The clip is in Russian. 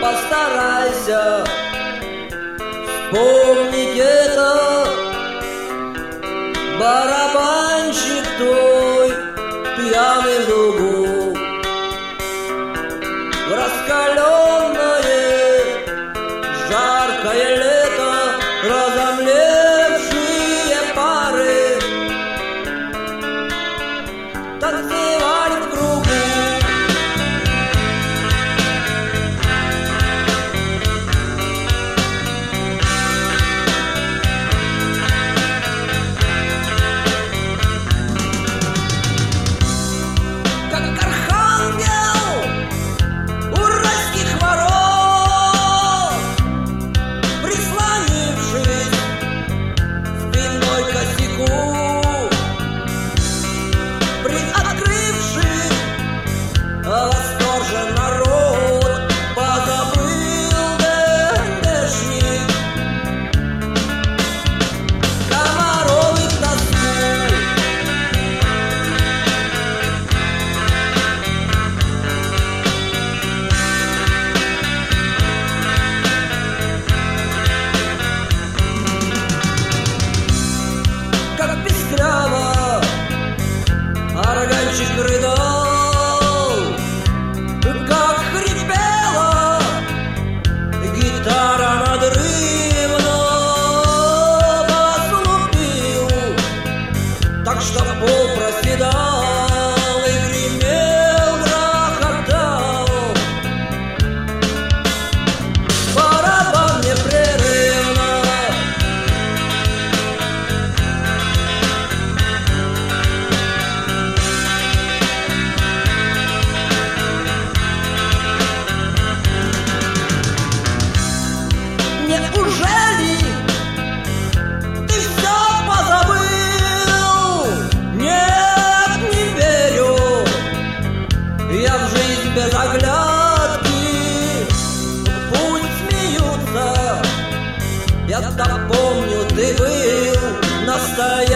постарайся вспомнить это. Барабанщик твой пьяный в дугу, в раскаленное жаркое лето разомлевшие пары танцевали в кругу. Органчик рыдал, как хрипела гитара надрывно, послупил, так что пол проседал и гремел, грохотал. Барабан непрерывно Неужели ты все позабыл? Нет, не верю я в жизнь без оглядки. Пусть смеются, я-то помню, ты был настоящий.